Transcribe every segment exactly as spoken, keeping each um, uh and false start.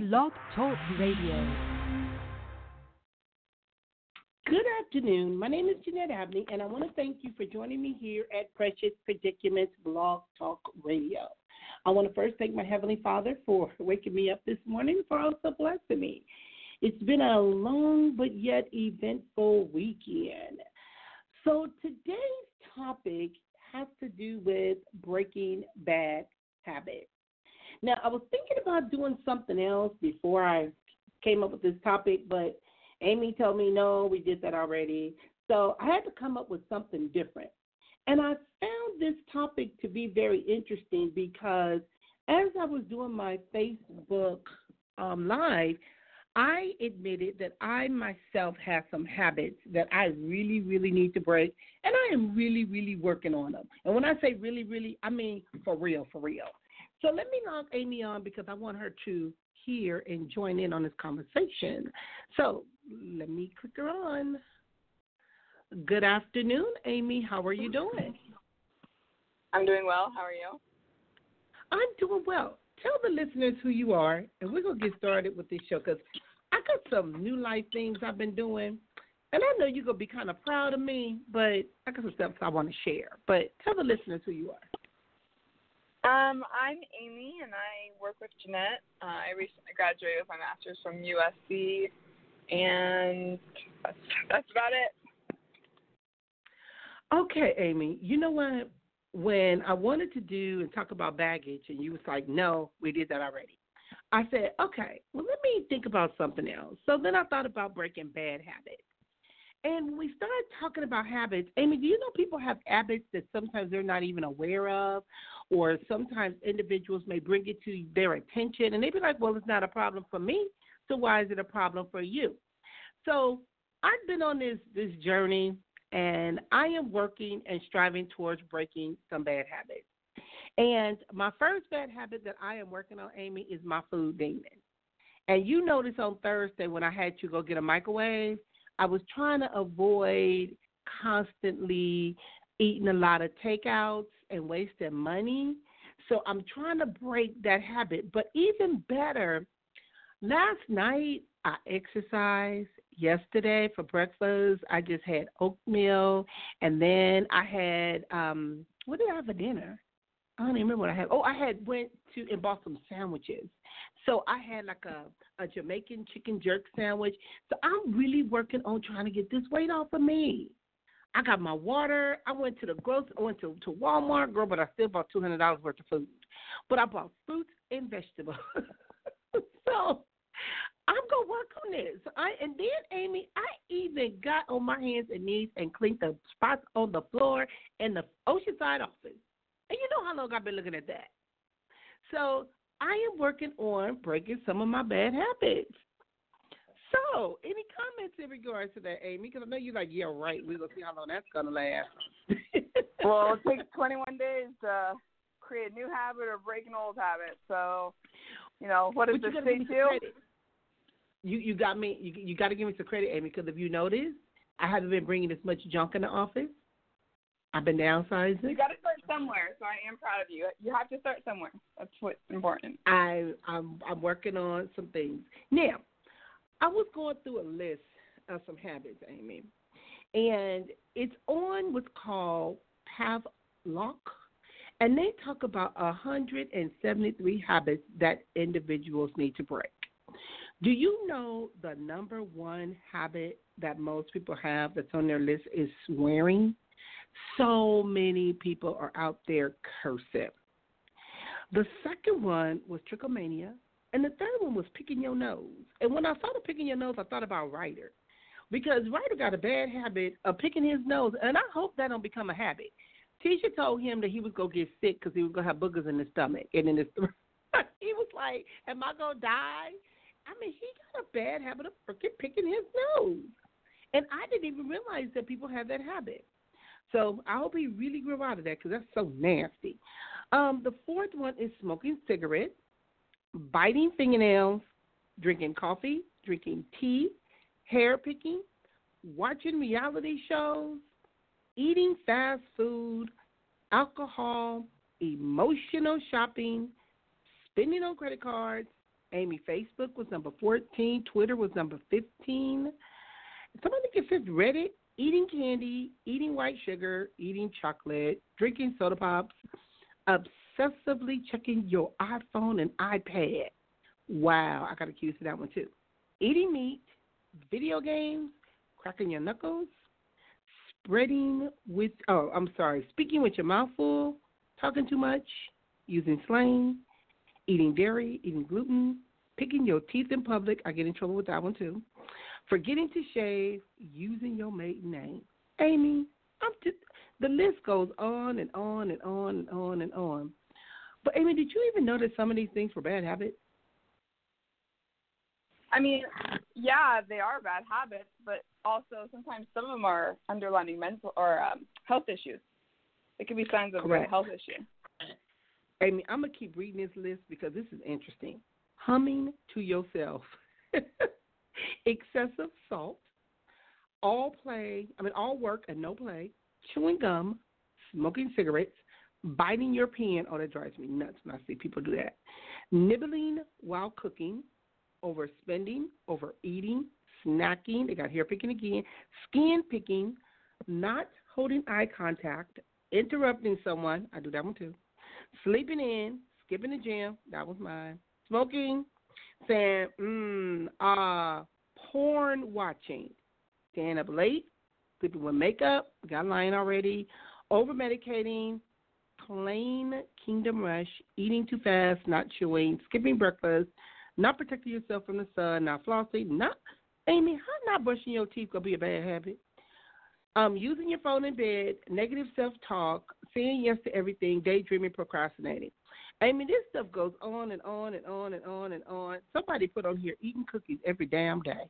Blog Talk Radio. Good afternoon. My name is Jeanette Abney, and I want to thank you for joining me here at Precious Predicaments Blog Talk Radio. I want to first thank my Heavenly Father for waking me up this morning, for also blessing me. It's been a long but yet eventful weekend. So today's topic has to do with breaking bad habits. Now, I was thinking about doing something else before I came up with this topic, but Amy told me, no, we did that already. So I had to come up with something different. And I found this topic to be very interesting because as I was doing my Facebook um, Live, I admitted that I myself have some habits that I really, really need to break, and I am really, really working on them. And when I say really, really, I mean for real, for real. So let me log Amy on because I want her to hear and join in on this conversation. So let me click her on. Good afternoon, Amy. How are you doing? I'm doing well. How are you? I'm doing well. Tell the listeners who you are, and we're going to get started with this show because I got some new life things I've been doing, and I know you're going to be kind of proud of me, but I got some stuff I want to share. But tell the listeners who you are. Um, I'm Amy, and I work with Jeanette. Uh, I recently graduated with my master's from U S C, and that's, that's about it. Okay, Amy. You know what? When I wanted to do and talk about baggage, and you was like, no, we did that already. I said, okay, well, let me think about something else. So then I thought about breaking bad habits. And when we started talking about habits, Amy, do you know people have habits that sometimes they're not even aware of, or sometimes individuals may bring it to their attention, and they be like, well, it's not a problem for me, so why is it a problem for you? So I've been on this, this journey, and I am working and striving towards breaking some bad habits. And my first bad habit that I am working on, Amy, is my food demon. And you notice on Thursday when I had to go get a microwave, I was trying to avoid constantly eating a lot of takeouts and wasting money. So I'm trying to break that habit. But even better, last night I exercised. Yesterday for breakfast, I just had oatmeal. And then I had, um, what did I have for dinner? I don't even remember what I had. Oh, I had went to and bought some sandwiches. So I had like a, a Jamaican chicken jerk sandwich. So I'm really working on trying to get this weight off of me. I got my water. I went to the grocery. I went to, to Walmart, girl, but I still bought two hundred dollars worth of food. But I bought fruits and vegetables. So I'm going to work on this. I, and then, Amy, I even got on my hands and knees and cleaned the spots on the floor in the Oceanside office. And you know how long I've been looking at that. So I am working on breaking some of my bad habits. So any comments in regards to that, Amy? Because I know you're like, yeah, right. We're going to see how long that's going to last. Well, it takes twenty-one days to create a new habit or break an old habit. So, you know, what does this say to you? You you got me. You you got to give me some credit, Amy, because if you notice, I haven't been bringing as much junk in the office. I've been downsizing. You got to start somewhere, so I am proud of you. You have to start somewhere. That's what's important. I I'm I'm working on some things now. I was going through a list of some habits, Amy, and it's on what's called Pavlok, and they talk about one hundred seventy-three habits that individuals need to break. Do you know the number one habit that most people have that's on their list is swearing? So many people are out there cursing. The second one was trichomania, and the third one was picking your nose. And when I thought of picking your nose, I thought about Ryder, because Ryder got a bad habit of picking his nose, and I hope that don't become a habit. Tisha told him that he was going to get sick because he was going to have boogers in his stomach and in his throat. He was like, am I going to die? I mean, he got a bad habit of freaking picking his nose. And I didn't even realize that people have that habit. So I hope he really grew out of that because that's so nasty. Um, the fourth one is smoking cigarettes, biting fingernails, drinking coffee, drinking tea, hair picking, watching reality shows, eating fast food, alcohol, emotional shopping, spending on credit cards, Amy, Facebook was number fourteen. Twitter was number fifteen. Somebody can fit Reddit, eating candy, eating white sugar, eating chocolate, drinking soda pops, obsessively checking your iPhone and iPad. Wow, I got accused of that one too. Eating meat, video games, cracking your knuckles, spreading with, oh, I'm sorry, speaking with your mouth full, talking too much, using slang, eating dairy, eating gluten, picking your teeth in public. I get in trouble with that one too. Forgetting to shave, using your maiden name. Amy, I'm just, the list goes on and on and on and on and on. But, Amy, did you even know that some of these things were bad habits? I mean, yeah, they are bad habits, but also sometimes some of them are underlying mental or um, health issues. It could be signs of Correct. a health issue. Amy, I'm going to keep reading this list because this is interesting. Humming to yourself. Excessive salt. All play, I mean, all work and no play. Chewing gum. Smoking cigarettes. Biting your pen. Oh, that drives me nuts when I see people do that. Nibbling while cooking. Overspending. Overeating. Snacking. They got hair picking again. Skin picking. Not holding eye contact. Interrupting someone. I do that one too. Sleeping in. Skipping the gym. That was mine. Smoking. Saying, mmm, ah, uh, porn watching. Staying up late. Sleeping with makeup. Got a line already. Over medicating. Plain Kingdom Rush. Eating too fast. Not chewing. Skipping breakfast. Not protecting yourself from the sun. Not flossing. Not, Amy, how not brushing your teeth gonna be a bad habit? Um, using your phone in bed. Negative self-talk. Saying yes to everything. Daydreaming. Procrastinating. I mean, this stuff goes on and on and on and on and on. Somebody put on here eating cookies every damn day.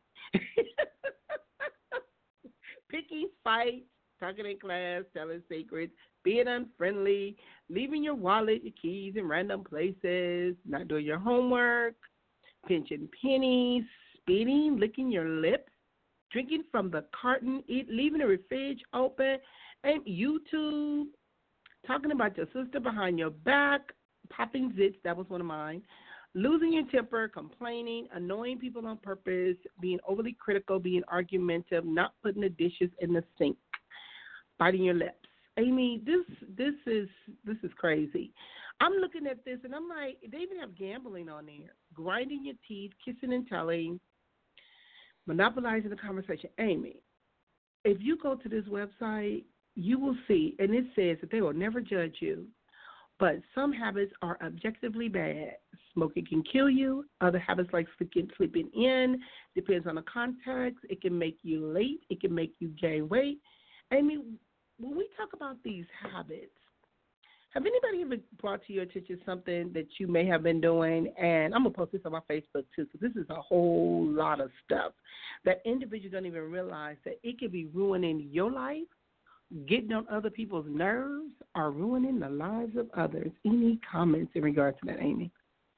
Picking fights, talking in class, telling secrets, being unfriendly, leaving your wallet, your keys in random places, not doing your homework, pinching pennies, spitting, licking your lips, drinking from the carton, eat, leaving the fridge open, and YouTube, talking about your sister behind your back, popping zits, that was one of mine, losing your temper, complaining, annoying people on purpose, being overly critical, being argumentative, not putting the dishes in the sink, biting your lips. Amy, this this is this is crazy. I'm looking at this and I'm like, they even have gambling on there, grinding your teeth, kissing and telling, monopolizing the conversation. Amy, if you go to this website, you will see, and it says that they will never judge you. But some habits are objectively bad. Smoking can kill you. Other habits like sleeping, sleeping in, depends on the context. It can make you late. It can make you gain weight. I mean, when we talk about these habits, have anybody ever brought to your attention something that you may have been doing? And I'm going to post this on my Facebook, too, because this is a whole lot of stuff that individuals don't even realize that it could be ruining your life, getting on other people's nerves, or ruining the lives of others. Any comments in regards to that, Amy?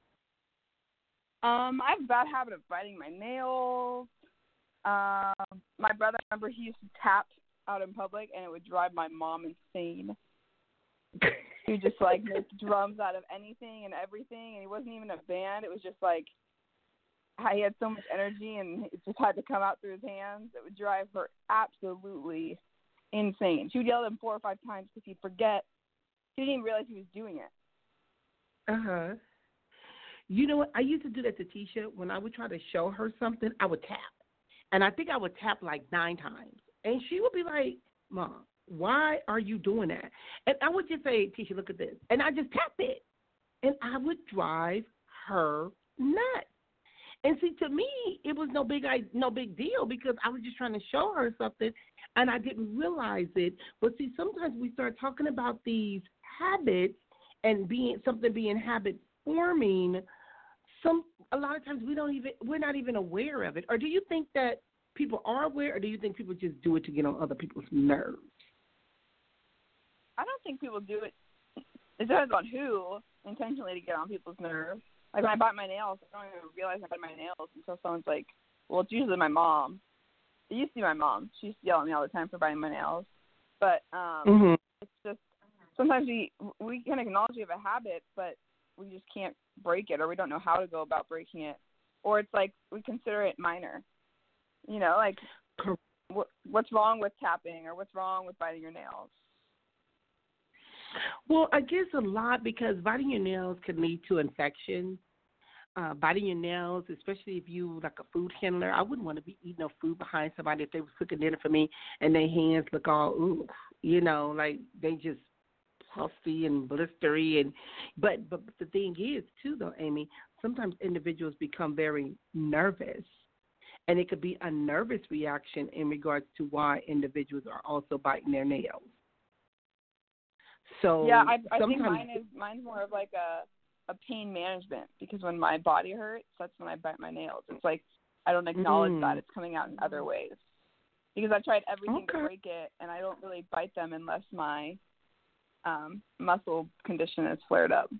Um, I have a bad habit of biting my nails. Um, my brother, I remember he used to tap out in public, and it would drive my mom insane. He would just, like, make drums out of anything and everything, and he wasn't even a band. It was just, like, he had so much energy, and it just had to come out through his hands. It would drive her absolutely insane. She would yell at him four or five times because he'd forget. He didn't even realize he was doing it. Uh-huh. You know what? I used to do that to Tisha. When I would try to show her something, I would tap. And I think I would tap like nine times. And she would be like, Mom, why are you doing that? And I would just say, Tisha, look at this. And I just tap it. And I would drive her nuts. And see, to me, it was no big no big deal because I was just trying to show her something, and I didn't realize it. But see, sometimes we start talking about these habits and being something being habit forming. Some a lot of times we don't even we're not even aware of it. Or do you think that people are aware, or do you think people just do it to get on other people's nerves? I don't think people do it. It depends on who intentionally to get on people's nerves. Like when I bite my nails, I don't even realize I bite my nails until someone's like, well, it's usually my mom. It used to be my mom. She used to yell at me all the time for biting my nails. But um, mm-hmm. it's just sometimes we we can acknowledge we have a habit, but we just can't break it, or we don't know how to go about breaking it, or it's like we consider it minor. You know, like what, what's wrong with tapping, or what's wrong with biting your nails? Well, I guess a lot, because biting your nails can lead to infections. Uh, biting your nails, especially if you like a food handler, I wouldn't want to be eating no food behind somebody if they was cooking dinner for me and their hands look all, ooh, you know, like they just puffy and blistery. And but but the thing is, too, though, Amy, sometimes individuals become very nervous, and it could be a nervous reaction in regards to why individuals are also biting their nails. So yeah, I, I think sometimes, mine is mine's more of like a a pain management, because when my body hurts, that's when I bite my nails. It's like I don't acknowledge mm. that it's coming out in other ways, because I've tried everything okay. to break it, and I don't really bite them unless my um, muscle condition is flared up.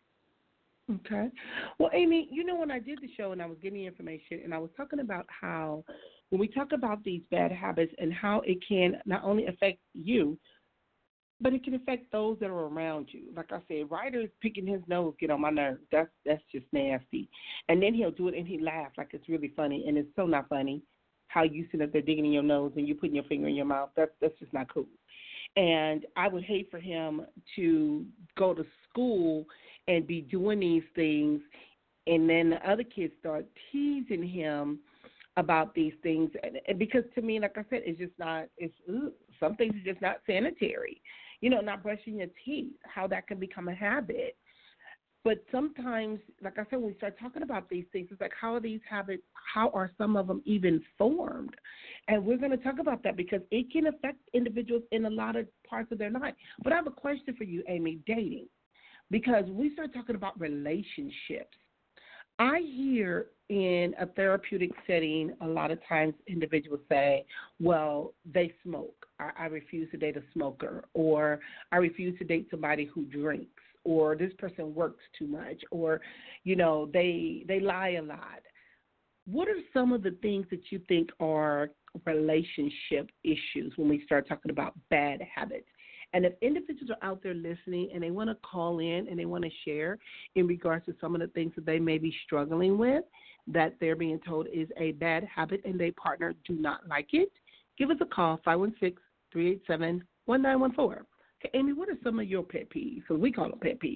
Okay. Well, Amy, you know, when I did the show and I was getting information, and I was talking about how when we talk about these bad habits and how it can not only affect you, but it can affect those that are around you. Like I said, Ryder's picking his nose get on my nerves. That's that's just nasty. And then he'll do it and he laughs like it's really funny, and it's so not funny. How you sit up there digging in your nose and you putting your finger in your mouth. That's that's just not cool. And I would hate for him to go to school and be doing these things, and then the other kids start teasing him about these things. And, and because to me, like I said, it's just not. It's ugh, some things are just not sanitary. You know, not brushing your teeth, how that can become a habit. But sometimes, like I said, when we start talking about these things, it's like, how are these habits, how are some of them even formed? And we're going to talk about that because it can affect individuals in a lot of parts of their life. But I have a question for you, Amy, dating, because we start talking about relationships. I hear in a therapeutic setting, a lot of times individuals say, well, they smoke. I, I refuse to date a smoker, or I refuse to date somebody who drinks, or this person works too much, or, you know, they they lie a lot. What are some of the things that you think are relationship issues when we start talking about bad habits? And if individuals are out there listening and they want to call in and they want to share in regards to some of the things that they may be struggling with, that they're being told is a bad habit and their partner do not like it, give us a call, five one six, three eight seven, one nine one four. Okay, Amy, what are some of your pet peeves? Because we call them pet peeves.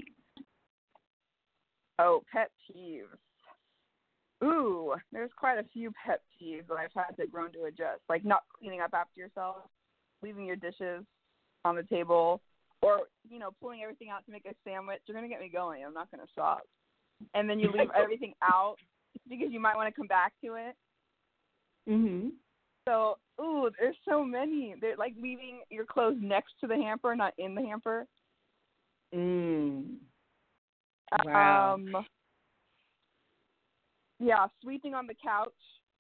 Oh, pet peeves. Ooh, there's quite a few pet peeves that I've had to grow to adjust, like not cleaning up after yourself, leaving your dishes on the table, or, you know, pulling everything out to make a sandwich. You're going to get me going. I'm not going to stop. And then you leave everything out because you might want to come back to it. Mm-hmm. So, ooh, there's so many. They're like leaving your clothes next to the hamper, not in the hamper. Mm. Wow. Um, yeah, sleeping on the couch.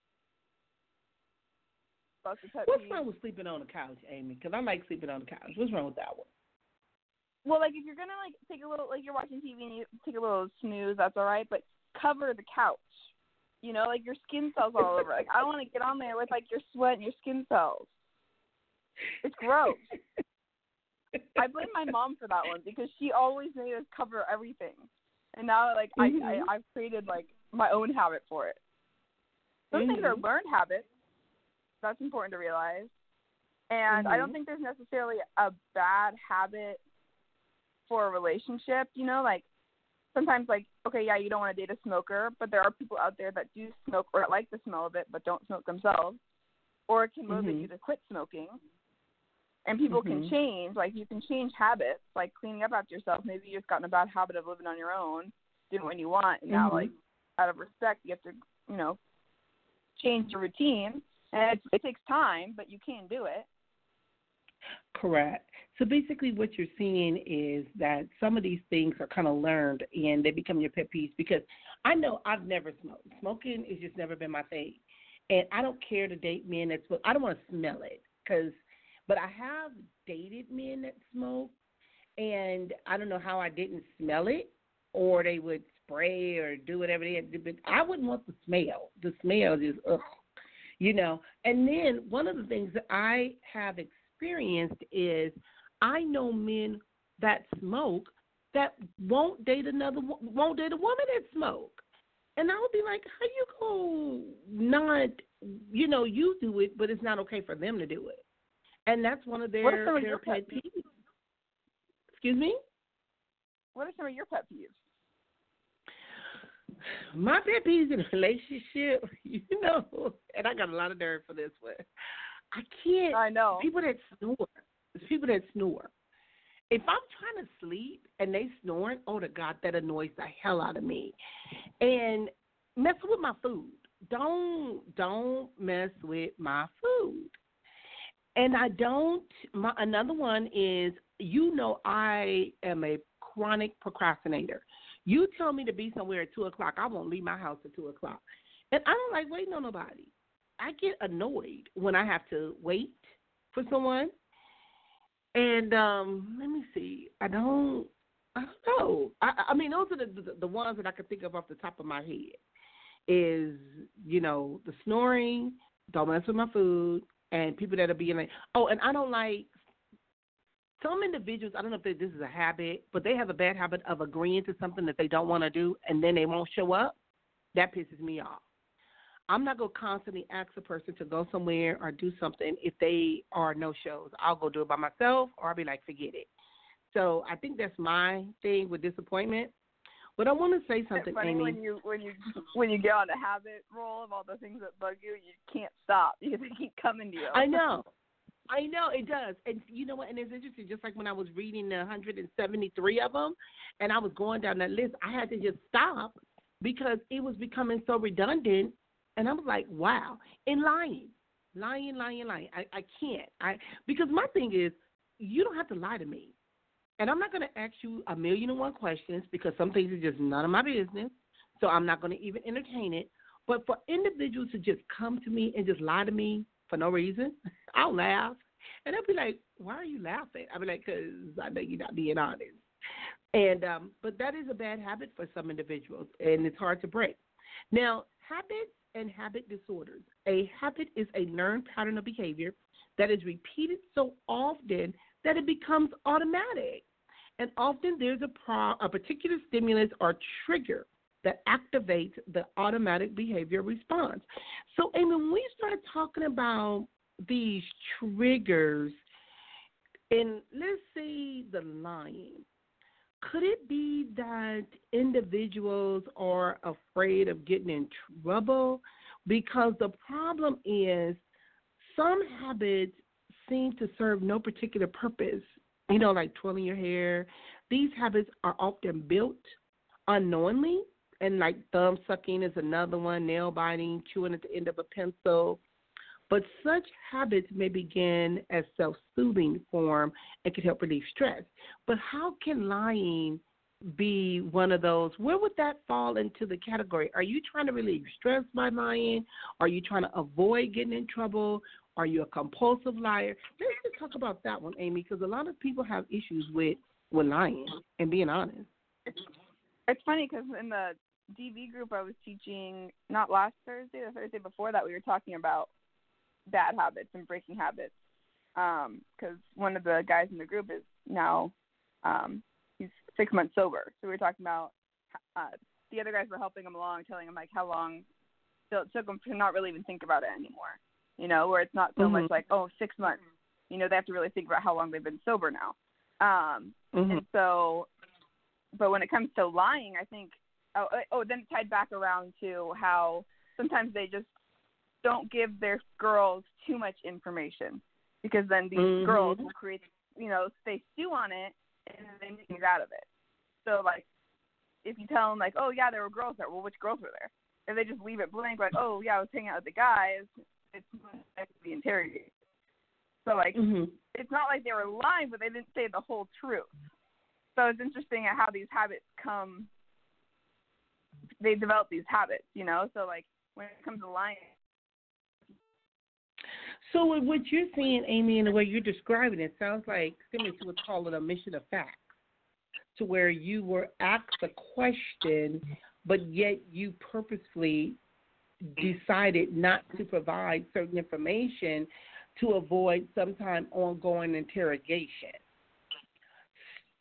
That's a pet What's peeve. wrong with sleeping on the couch, Amy? Because I like sleeping on the couch. What's wrong with that one? Well, like if you're gonna like take a little, like you're watching T V and you take a little snooze, that's all right. But cover the couch. You know, like your skin cells all over. Like I don't want to get on there with like your sweat and your skin cells. It's gross. I blame my mom for that one because she always made us cover everything, and now like mm-hmm. I, I I've created like my own habit for it. Some mm-hmm. things are learned habits. That's important to realize. And mm-hmm. I don't think there's necessarily a bad habit for a relationship, you know, like sometimes like, okay, yeah, you don't want to date a smoker, but there are people out there that do smoke or like the smell of it, but don't smoke themselves, or it can motivate mm-hmm. you to quit smoking. And people mm-hmm. can change, like you can change habits, like cleaning up after yourself. Maybe you've just gotten a bad habit of living on your own, doing what you want, and mm-hmm. now like out of respect, you have to, you know, change your routine. And it, it takes time, but you can do it. Correct. So basically what you're seeing is that some of these things are kind of learned and they become your pet peeves, because I know I've never smoked. Smoking has just never been my thing. And I don't care to date men that smoke. I don't want to smell it, because, but I have dated men that smoke, and I don't know how I didn't smell it, or they would spray or do whatever they had to do, but I wouldn't want the smell. The smell is, ugh. You know, and then one of the things that I have experienced is I know men that smoke that won't date another, won't date a woman that smoke. And I would be like, how you go not, you know, you do it, but it's not okay for them to do it. And that's one of What are their, some of their your pet pet peeves? peeves. Excuse me? What are some of your pet peeves? My pet peeves in a relationship, you know, and I got a lot of nerve for this one. I can't. I know. People that snore. People that snore. If I'm trying to sleep and they snoring, oh, to God, that annoys the hell out of me. And messing with my food. Don't, don't mess with my food. And I don't, my, another one is, you know, I am a chronic procrastinator. You tell me to be somewhere at two o'clock, I won't leave my house at two o'clock. And I don't like waiting on nobody. I get annoyed when I have to wait for someone. And um, let me see. I don't, I don't know. I, I mean, those are the, the the ones that I can think of off the top of my head. Is, you know, the snoring, don't mess with my food, and people that are being like, oh, and I don't like some individuals. I don't know if they, this is a habit, but they have a bad habit of agreeing to something that they don't want to do, and then they won't show up. That pisses me off. I'm not going to constantly ask a person to go somewhere or do something if they are no-shows. I'll go do it by myself, or I'll be like, forget it. So I think that's my thing with disappointment. But I want to say something, It's funny Amy. when you when you when you get on a habit roll of all the things that bug you, you can't stop because they keep coming to you. I know. I know, it does. And you know what? And it's interesting, just like when I was reading the one hundred seventy-three of them, and I was going down that list, I had to just stop because it was becoming so redundant. And I was like, wow. And lying, lying, lying, lying. I, I can't. I Because my thing is, you don't have to lie to me. And I'm not going to ask you a million and one questions because some things are just none of my business. So I'm not going to even entertain it. But for individuals to just come to me and just lie to me for no reason, I'll laugh. And they'll be like, why are you laughing? I'll be like, because I know you're not being honest. And um, but that is a bad habit for some individuals, and it's hard to break. Now, habits and habit disorders. A habit is a learned pattern of behavior that is repeated so often that it becomes automatic. And often there's a, pro- a particular stimulus or trigger that activates the automatic behavior response. So, Amy, when we start talking about these triggers, and let's say the lying, could it be that individuals are afraid of getting in trouble? Because the problem is some habits seem to serve no particular purpose. You know, like twirling your hair. These habits are often built unknowingly, and like thumb sucking is another one, nail biting, chewing at the end of a pencil. But such habits may begin as self-soothing form and can help relieve stress. But how can lying be one of those? Where would that fall into the category? Are you trying to relieve stress by lying? Are you trying to avoid getting in trouble? Are you a compulsive liar? Let's just talk about that one, Amy, because a lot of people have issues with, with lying and being honest. It's funny because in the D V group I was teaching, not last Thursday, the Thursday before that, we were talking about bad habits and breaking habits. Because um, one of the guys in the group is now, um, he's six months sober. So we were talking about, uh, the other guys were helping him along, telling him like how long so it took him to not really even think about it anymore. You know, where it's not so mm-hmm. much like, oh, six months. You know, they have to really think about how long they've been sober now. Um, mm-hmm. And so, but when it comes to lying, I think, oh, oh, then it tied back around to how sometimes they just don't give their girls too much information because then these mm-hmm. girls will create, you know, they stew on it and they make things out of it. So, like, if you tell them, like, oh, yeah, there were girls there, well, which girls were there? If they just leave it blank, like, oh, yeah, I was hanging out with the guys, it's going to be interrogated. So, like, mm-hmm. it's not like they were lying, but they didn't say the whole truth. So it's interesting at how these habits come, they develop these habits, you know? So, like, when it comes to lying. So what you're saying, Amy, and the way you're describing it, sounds like similar to what's called an omission of facts, to where you were asked a question, but yet you purposefully decided not to provide certain information to avoid sometime ongoing interrogation.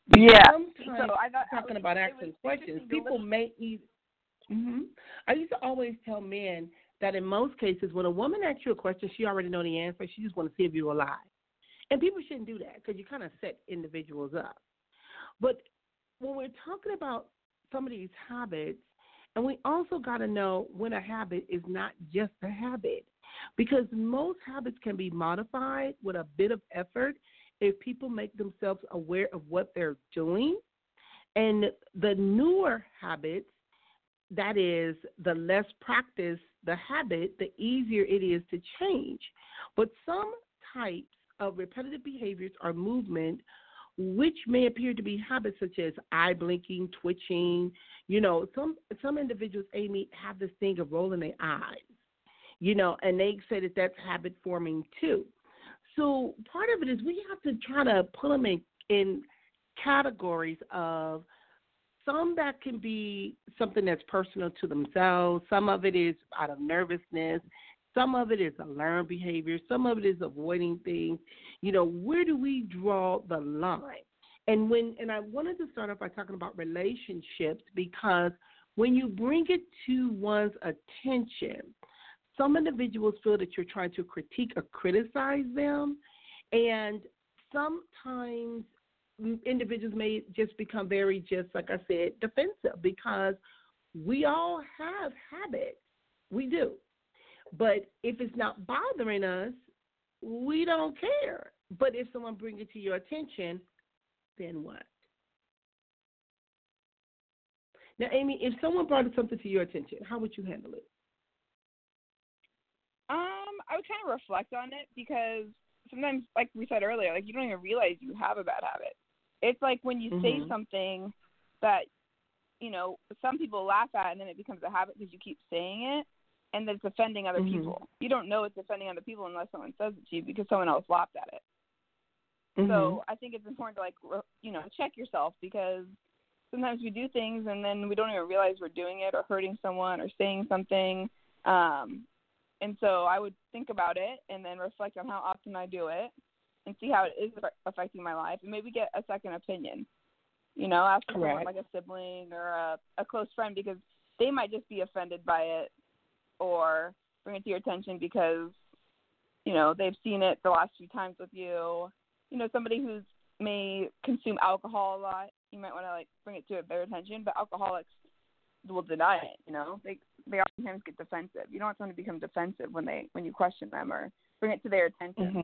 Yeah. Sometimes so I thought talking was, about asking questions, people may either. Mm-hmm. I used to always tell men that in most cases, when a woman asks you a question, she already know the answer. She just want to see if you're alive. And people shouldn't do that because you kind of set individuals up. But when we're talking about some of these habits, and we also got to know when a habit is not just a habit, because most habits can be modified with a bit of effort if people make themselves aware of what they're doing. And the newer habits, that is, the less practice the habit, the easier it is to change. But some types of repetitive behaviors or movement which may appear to be habits such as eye blinking, twitching. You know, some some individuals, Amy, have this thing of rolling their eyes, you know, and they say that that's habit forming too. So part of it is we have to try to put them in, in categories of some that can be something that's personal to themselves. Some of it is out of nervousness. Some of it is a learned behavior. Some of it is avoiding things. You know, where do we draw the line? And when and I wanted to start off by talking about relationships, because when you bring it to one's attention, some individuals feel that you're trying to critique or criticize them, and sometimes individuals may just become very, just like I said, defensive, because we all have habits. We do. But if it's not bothering us, we don't care. But if someone brings it to your attention, then what? Now, Amy, if someone brought something to your attention, how would you handle it? Um, I would kind of reflect on it, because sometimes, like we said earlier, like you don't even realize you have a bad habit. It's like when you Mm-hmm. say something that, you know, some people laugh at, and then it becomes a habit because you keep saying it, and then it's offending other Mm-hmm. people. You don't know it's offending other people unless someone says it to you because someone else laughed at it. Mm-hmm. So I think it's important to, like, you know, check yourself, because sometimes we do things and then we don't even realize we're doing it or hurting someone or saying something. Um, and so I would think about it and then reflect on how often I do it and see how it is affecting my life, and maybe get a second opinion. You know, ask someone like a sibling or a, a close friend, because they might just be offended by it or bring it to your attention because, you know, they've seen it the last few times with you. You know, somebody who's may consume alcohol a lot, you might want to, like, bring it to their attention, but alcoholics will deny it, you know. They they oftentimes get defensive. You don't want someone to become defensive when they when you question them or bring it to their attention. Mm-hmm.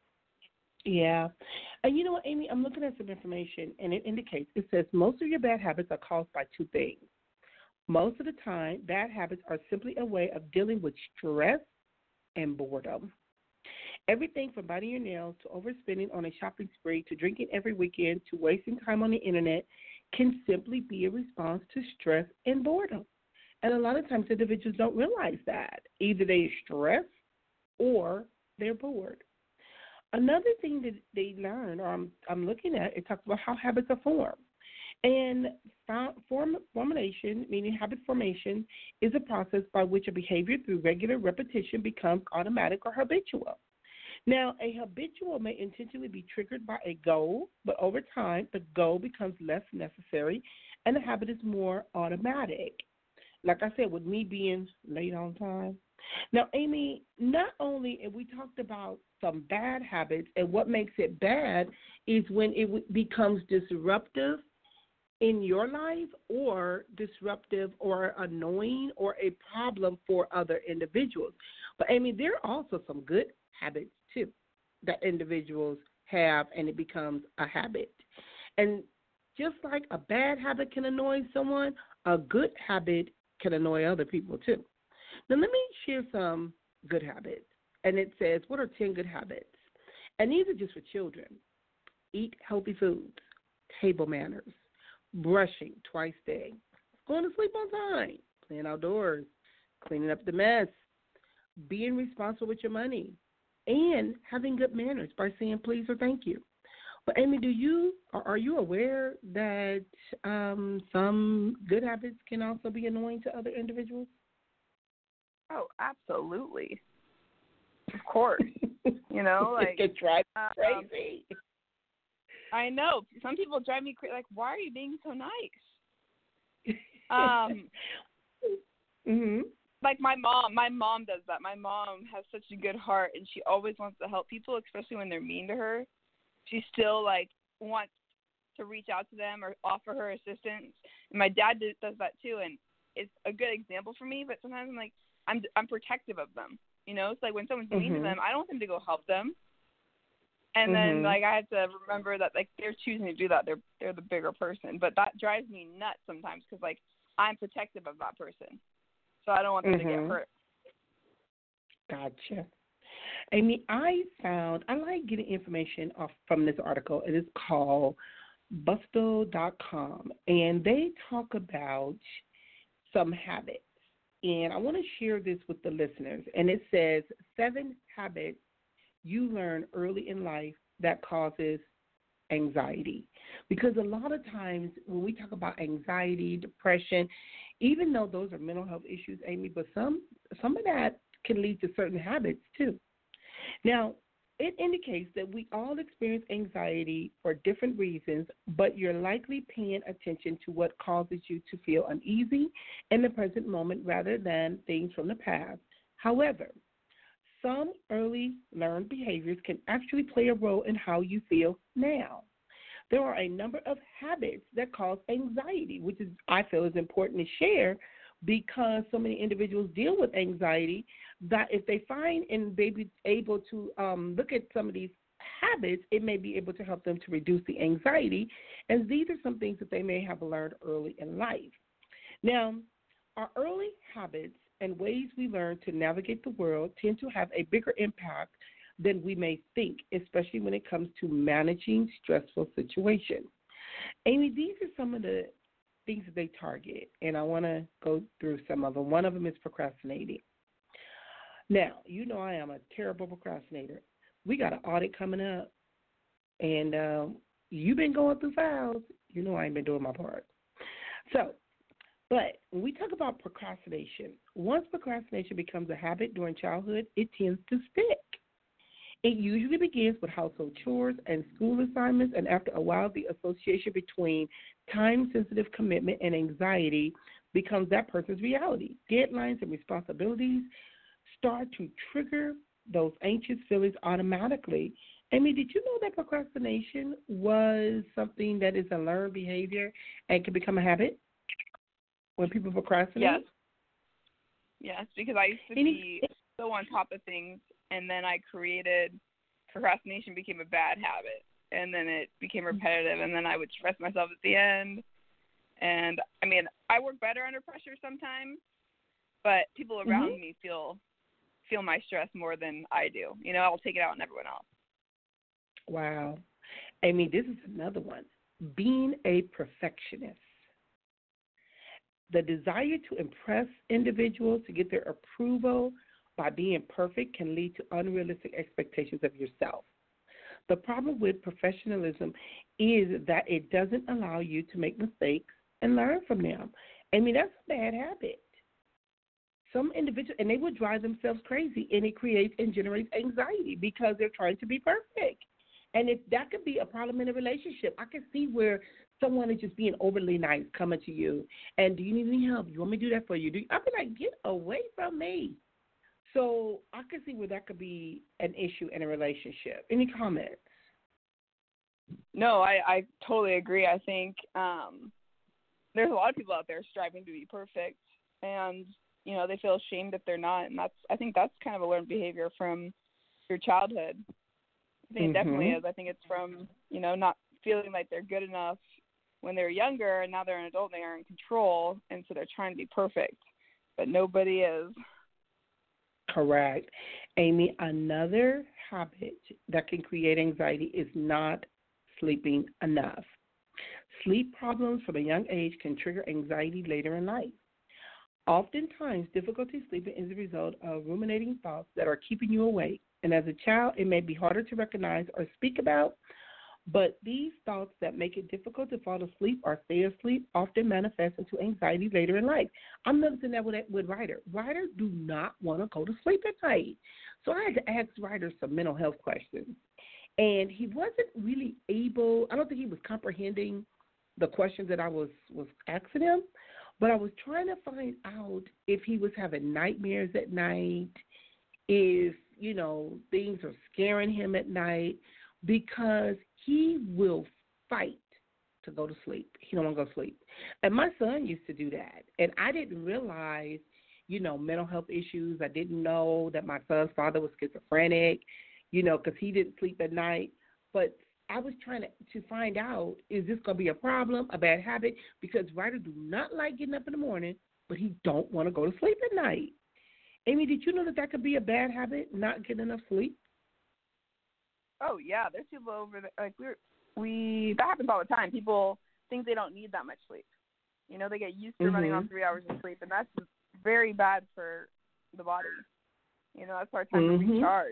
Yeah. And you know what, Amy, I'm looking at some information, and it indicates, it says most of your bad habits are caused by two things. Most of the time, bad habits are simply a way of dealing with stress and boredom. Everything from biting your nails to overspending on a shopping spree to drinking every weekend to wasting time on the internet can simply be a response to stress and boredom. And a lot of times individuals don't realize that. Either they're stressed or they're bored. Another thing that they learn, or I'm, I'm looking at, it talks about how habits are formed. And form, formation, meaning habit formation, is a process by which a behavior through regular repetition becomes automatic or habitual. Now, a habitual may intentionally be triggered by a goal, but over time, the goal becomes less necessary, and the habit is more automatic. Like I said, with me being late on time. Now, Amy, not only, and we talked about some bad habits, and what makes it bad is when it becomes disruptive in your life, or disruptive or annoying or a problem for other individuals. But, Amy, there are also some good habits, too, that individuals have, and it becomes a habit. And just like a bad habit can annoy someone, a good habit can annoy other people, too. Now, let me share some good habits. And it says, what are ten good habits? And these are just for children. Eat healthy foods, table manners, brushing twice a day, going to sleep on time, playing outdoors, cleaning up the mess, being responsible with your money, and having good manners by saying please or thank you. But, Amy, do you or are you aware that um, some good habits can also be annoying to other individuals? Oh, absolutely. Of course. You know, like it can drive um, crazy. I know. Some people drive me crazy. Like, why are you being so nice? Um, mhm. Like my mom. My mom does that. My mom has such a good heart, and she always wants to help people, especially when they're mean to her. She still like wants to reach out to them or offer her assistance. And my dad does that too, and it's a good example for me. But sometimes I'm like, I'm I'm protective of them. You know, it's like when someone's mean Mhm. to them, I don't want them to go help them. And Mhm. then like I have to remember that like they're choosing to do that. They're they're the bigger person. But that drives me nuts sometimes because like I'm protective of that person, so I don't want them mhm. to get hurt. Gotcha. Amy, I found I like getting information off from this article. It is called Busto dot com, and they talk about some habits. And I want to share this with the listeners. And it says seven habits you learn early in life that causes anxiety. Because a lot of times when we talk about anxiety, depression, even though those are mental health issues, Amy, but some some of that can lead to certain habits too. Now, it indicates that we all experience anxiety for different reasons, but you're likely paying attention to what causes you to feel uneasy in the present moment rather than things from the past. However, some early learned behaviors can actually play a role in how you feel now. There are a number of habits that cause anxiety, which is I feel is important to share because so many individuals deal with anxiety that if they find and they be able to um, look at some of these habits, it may be able to help them to reduce the anxiety. And these are some things that they may have learned early in life. Now, our early habits and ways we learn to navigate the world tend to have a bigger impact than we may think, especially when it comes to managing stressful situations. Amy, these are some of the things that they target, and I want to go through some of them. One of them is procrastinating. Now, you know I am a terrible procrastinator. We got an audit coming up, and um, you've been going through files. You know I ain't been doing my part. So, but when we talk about procrastination, once procrastination becomes a habit during childhood, it tends to stick. It usually begins with household chores and school assignments, and after a while, the association between time-sensitive commitment and anxiety becomes that person's reality. Deadlines and responsibilities start to trigger those anxious feelings automatically. Amy, did you know that procrastination was something that is a learned behavior and can become a habit when people procrastinate? Yes. Yes, because I used to be so on top of things, and then I created procrastination became a bad habit, and then it became repetitive, and then I would stress myself at the end. And I mean, I work better under pressure sometimes, but people around mm-hmm. me feel feel my stress more than I do. You know, I'll take it out on everyone else. Wow. Amy, this is another one. Being a perfectionist. The desire to impress individuals, to get their approval by being perfect can lead to unrealistic expectations of yourself. The problem with professionalism is that it doesn't allow you to make mistakes and learn from them. I mean, that's a bad habit. Some individuals, and they will drive themselves crazy, and it creates and generates anxiety because they're trying to be perfect. And if that could be a problem in a relationship, I can see where someone is just being overly nice coming to you, and do you need any help? You want me to do that for you? Do you? I'll be like, get away from me. So I can see where that could be an issue in a relationship. Any comments? No, I, I totally agree. I think um, there's a lot of people out there striving to be perfect, and you know they feel ashamed if they're not, and that's I think that's kind of a learned behavior from your childhood. I think mm-hmm. it definitely is. I think it's from you know not feeling like they're good enough when they're younger, and now they're an adult, and they are in control, and so they're trying to be perfect, but nobody is. Correct. Amy, another habit that can create anxiety is not sleeping enough. Sleep problems from a young age can trigger anxiety later in life. Oftentimes, difficulty sleeping is a result of ruminating thoughts that are keeping you awake, and as a child, it may be harder to recognize or speak about, but these thoughts that make it difficult to fall asleep or stay asleep often manifest into anxiety later in life. I'm noticing that with, with Ryder. Ryder do not want to go to sleep at night. So I had to ask Ryder some mental health questions. And he wasn't really able, I don't think he was comprehending the questions that I was, was asking him, but I was trying to find out if he was having nightmares at night, if, you know, things are scaring him at night, because he will fight to go to sleep. He don't want to go to sleep. And my son used to do that. And I didn't realize, you know, mental health issues. I didn't know that my son's father was schizophrenic, you know, because he didn't sleep at night. But I was trying to, to find out, is this going to be a problem, a bad habit? Because Ryder do not like getting up in the morning, but he don't want to go to sleep at night. Amy, did you know that that could be a bad habit, not getting enough sleep? Oh, yeah. There's people over there, like, we're, we, that happens all the time. People think they don't need that much sleep. You know, they get used to mm-hmm. running on three hours of sleep, and that's very bad for the body. You know, that's our time mm-hmm. to recharge.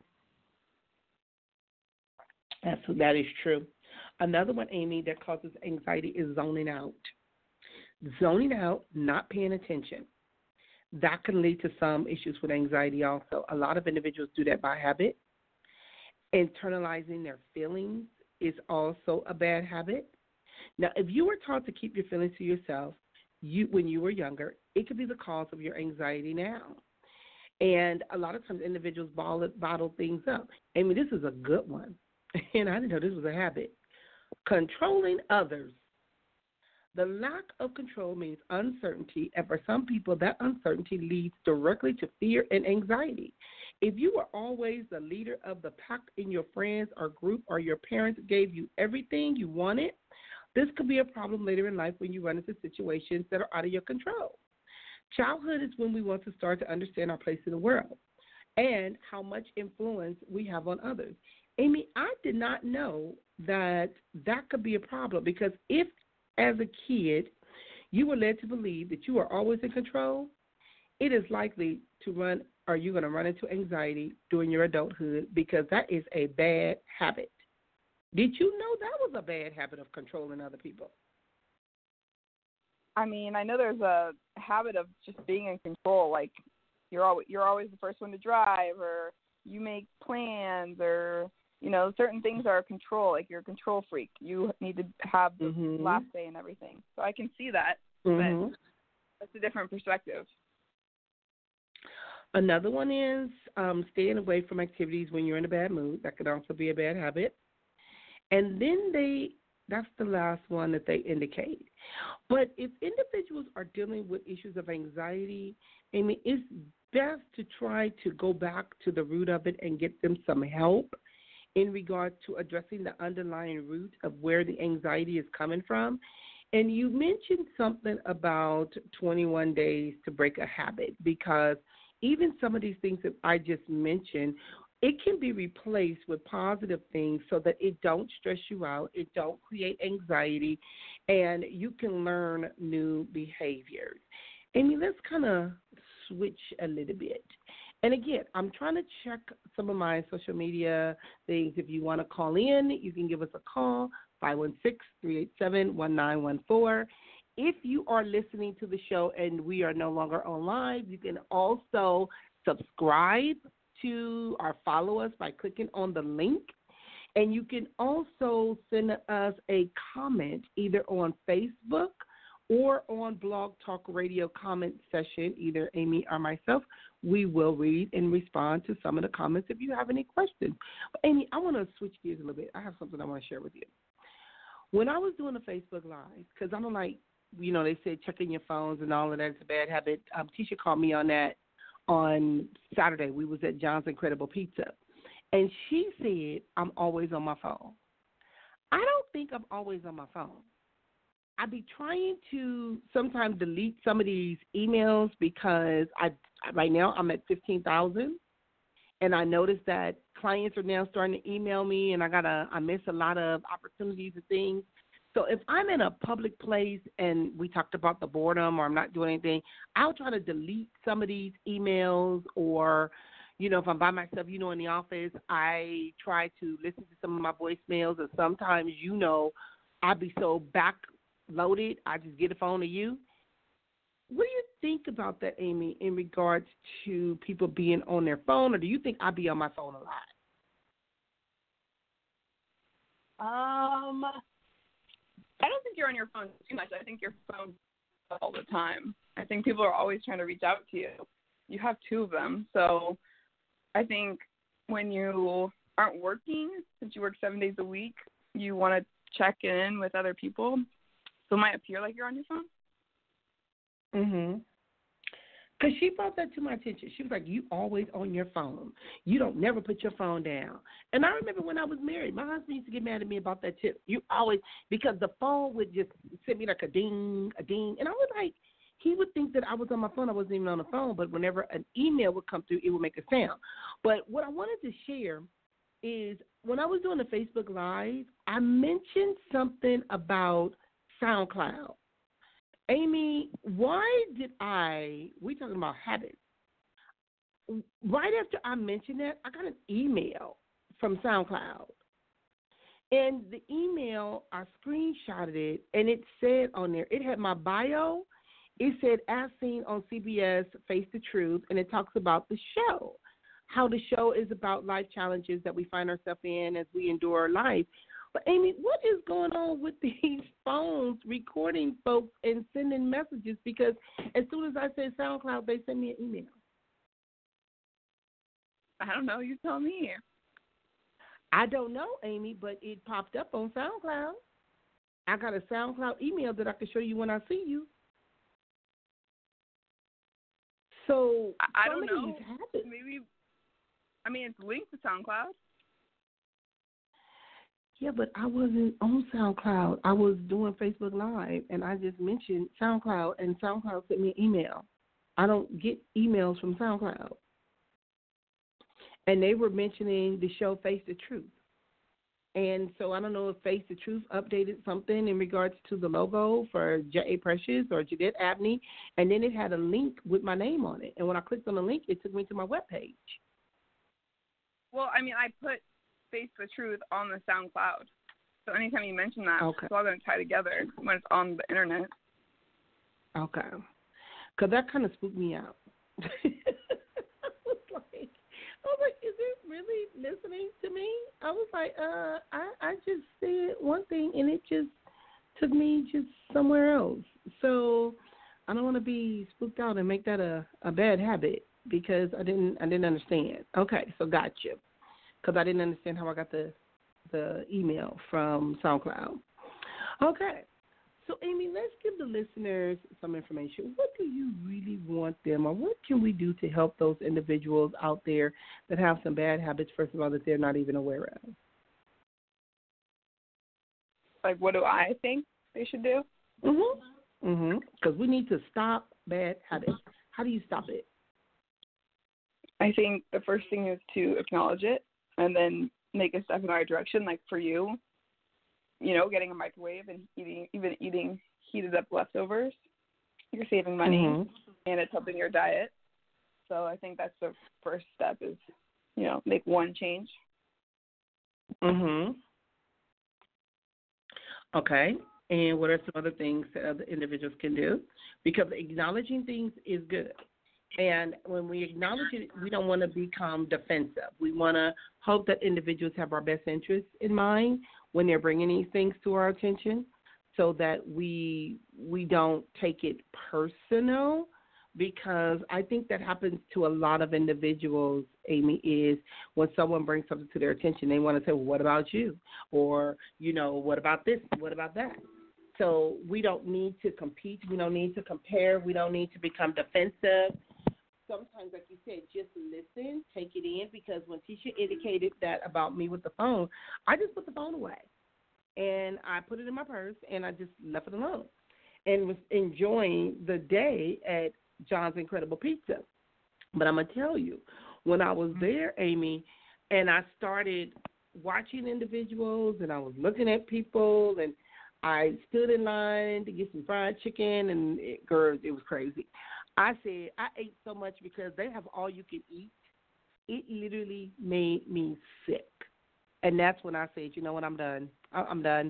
That's, that is true. Another one, Amy, that causes anxiety is zoning out. Zoning out, not paying attention. That can lead to some issues with anxiety also. A lot of individuals do that by habit. Internalizing their feelings is also a bad habit. Now, if you were taught to keep your feelings to yourself you when you were younger, it could be the cause of your anxiety now. And a lot of times individuals bottle, bottle things up. Amy, this is a good one. And I didn't know this was a habit. Controlling others. The lack of control means uncertainty, and for some people, that uncertainty leads directly to fear and anxiety. If you were always the leader of the pack in your friends or group, or your parents gave you everything you wanted, this could be a problem later in life when you run into situations that are out of your control. Childhood is when we want to start to understand our place in the world and how much influence we have on others. Amy, I did not know that that could be a problem, because if, as a kid, you were led to believe that you are always in control, it is likely to run, or you're going to run into anxiety during your adulthood, because that is a bad habit. Did you know that was a bad habit of controlling other people? I mean, I know there's a habit of just being in control, like you're always, you're always the first one to drive, or you make plans, or, you know, certain things are control, like you're a control freak. You need to have the mm-hmm. last say and everything. So I can see that, mm-hmm. but that's a different perspective. Another one is um, staying away from activities when you're in a bad mood. That could also be a bad habit. And then they, that's the last one that they indicate. But if individuals are dealing with issues of anxiety, I mean, it's best to try to go back to the root of it and get them some help in regard to addressing the underlying root of where the anxiety is coming from. And you mentioned something about twenty-one days to break a habit, because even some of these things that I just mentioned, it can be replaced with positive things so that it don't stress you out, it don't create anxiety, and you can learn new behaviors. Amy, let's kind of switch a little bit. And again, I'm trying to check some of my social media things. If you want to call in, you can give us a call, five one six, three eight seven, one nine one four. If you are listening to the show and we are no longer on live, you can also subscribe to or follow us by clicking on the link. And you can also send us a comment either on Facebook or on Blog Talk Radio comment session, either Amy or myself. We will read and respond to some of the comments if you have any questions. But Amy, I want to switch gears a little bit. I have something I want to share with you. When I was doing a Facebook Live, because I don't like, you know, they said checking your phones and all of that is a bad habit. Um, Tisha called me on that on Saturday. We was at John's Incredible Pizza. And she said, I'm always on my phone. I don't think I'm always on my phone. I be trying to sometimes delete some of these emails because I right now I'm at fifteen thousand, and I noticed that clients are now starting to email me, and I gotta I miss a lot of opportunities and things. So if I'm in a public place and we talked about the boredom or I'm not doing anything, I'll try to delete some of these emails, or, you know, if I'm by myself, you know, in the office, I try to listen to some of my voicemails, and sometimes, you know, I'll be so back loaded, I just get a phone to you. What do you think about that, Amy, in regards to people being on their phone, or do you think I'll be on my phone a lot? Um, I don't think you're on your phone too much. I think your phone all the time. I think people are always trying to reach out to you. You have two of them, so I think when you aren't working, since you work seven days a week, you want to check in with other people. So it might appear like you're on your phone. Mhm. Because she brought that to my attention. She was like, you always on your phone. You don't never put your phone down. And I remember when I was married, my husband used to get mad at me about that too. You always, because the phone would just send me like a ding, a ding. And I was like, he would think that I was on my phone. I wasn't even on the phone. But whenever an email would come through, it would make a sound. But what I wanted to share is when I was doing the Facebook Live, I mentioned something about SoundCloud. Amy, why did I, we talking about habits. Right after I mentioned that, I got an email from SoundCloud. And the email, I screenshotted it, and it said on there, it had my bio. It said, as seen on C B S, Face the Truth, and it talks about the show, how the show is about life challenges that we find ourselves in as we endure life. But, Amy, what is going on with these phones recording folks and sending messages? Because as soon as I say SoundCloud, they send me an email. I don't know. You tell me. I don't know, Amy, but it popped up on SoundCloud. I got a SoundCloud email that I can show you when I see you. So I, I don't know. Habits, Maybe, I mean, it's linked to SoundCloud. Yeah, but I wasn't on SoundCloud. I was doing Facebook Live, and I just mentioned SoundCloud, and SoundCloud sent me an email. I don't get emails from SoundCloud. And they were mentioning the show Face the Truth. And so I don't know if Face the Truth updated something in regards to the logo for J A. Precious or Jeanette Abney, and then it had a link with my name on it. And when I clicked on the link, it took me to my webpage. Well, I mean, I put Face the Truth on the SoundCloud. So anytime you mention that, okay. it's all going to tie together when it's on the internet. Okay. Because that kind of spooked me out. I was like, I was like, is it really listening to me? I was like, uh, I, I just said one thing, and it just took me just somewhere else. So I don't want to be spooked out and make that a, a bad habit because I didn't I didn't understand. Okay, so got you. Because I didn't understand how I got the the email from SoundCloud. Okay. So, Amy, let's give the listeners some information. What do you really want them, or what can we do to help those individuals out there that have some bad habits, first of all, that they're not even aware of? Like, what do I think they should do? Mm-hmm. Mm-hmm. Because we need to stop bad habits. How do you stop it? I think the first thing is to acknowledge it and then make a step in the right direction. Like for you, you know, getting a microwave and eating, even eating heated up leftovers, you're saving money, mm-hmm. and it's helping your diet. So I think that's the first step is, you know, make one change. Mm-hmm. Okay. And what are some other things that other individuals can do? Because acknowledging things is good. And when we acknowledge it, we don't want to become defensive. We want to hope that individuals have our best interests in mind when they're bringing these things to our attention, so that we we don't take it personal, because I think that happens to a lot of individuals, Amy, is when someone brings something to their attention, they want to say, well, what about you? Or, you know, what about this? What about that? So we don't need to compete. We don't need to compare. We don't need to become defensive. Sometimes, like you said, just listen, take it in, because when Tisha indicated that about me with the phone, I just put the phone away, and I put it in my purse, and I just left it alone and was enjoying the day at John's Incredible Pizza. But I'm going to tell you, when I was there, Amy, and I started watching individuals, and I was looking at people, and I stood in line to get some fried chicken, and it, girl, it was crazy. I said, I ate so much because they have all you can eat. It literally made me sick. And that's when I said, you know what, I'm done. I'm done.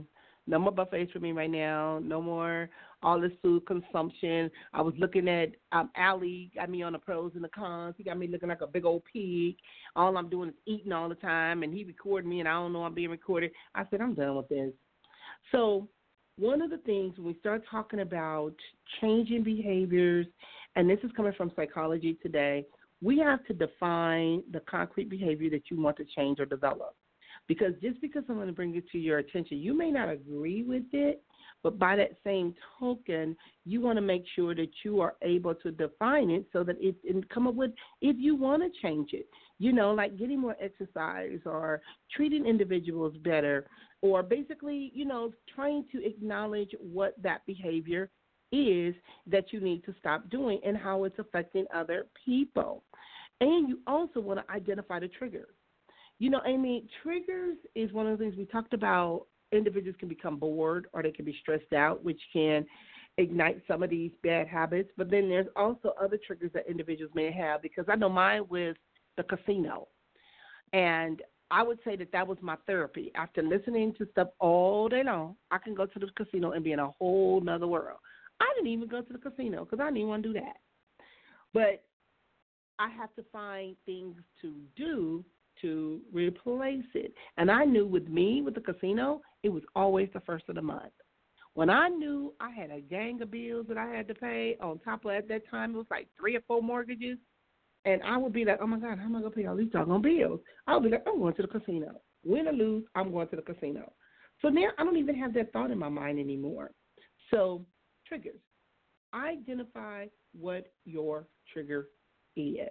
No more buffets for me right now. No more all this food consumption. I was looking at um, Ali, got me on the pros and the cons. He got me looking like a big old pig. All I'm doing is eating all the time, and he recorded me, and I don't know I'm being recorded. I said, I'm done with this. So one of the things when we start talking about changing behaviors, and this is coming from Psychology Today, we have to define the concrete behavior that you want to change or develop. Because just because I'm going to bring it to your attention, you may not agree with it, but by that same token, you want to make sure that you are able to define it so that it and come up with if you want to change it. You know, like getting more exercise or treating individuals better or basically, you know, trying to acknowledge what that behavior is that you need to stop doing and how it's affecting other people. And you also want to identify the triggers. You know, Amy, triggers is one of the things we talked about. Individuals can become bored or they can be stressed out, which can ignite some of these bad habits. But then there's also other triggers that individuals may have, because I know mine was the casino. And I would say that that was my therapy. After listening to stuff all day long, I can go to the casino and be in a whole nother world. I didn't even go to the casino because I didn't even want to do that. But I have to find things to do to replace it. And I knew with me, with the casino, it was always the first of the month. When I knew I had a gang of bills that I had to pay, on top of, at that time, it was like three or four mortgages, and I would be like, oh, my God, how am I going to pay all these doggone bills? I would be like, I'm going to the casino. Win or lose, I'm going to the casino. So now I don't even have that thought in my mind anymore. So triggers. Identify what your trigger is.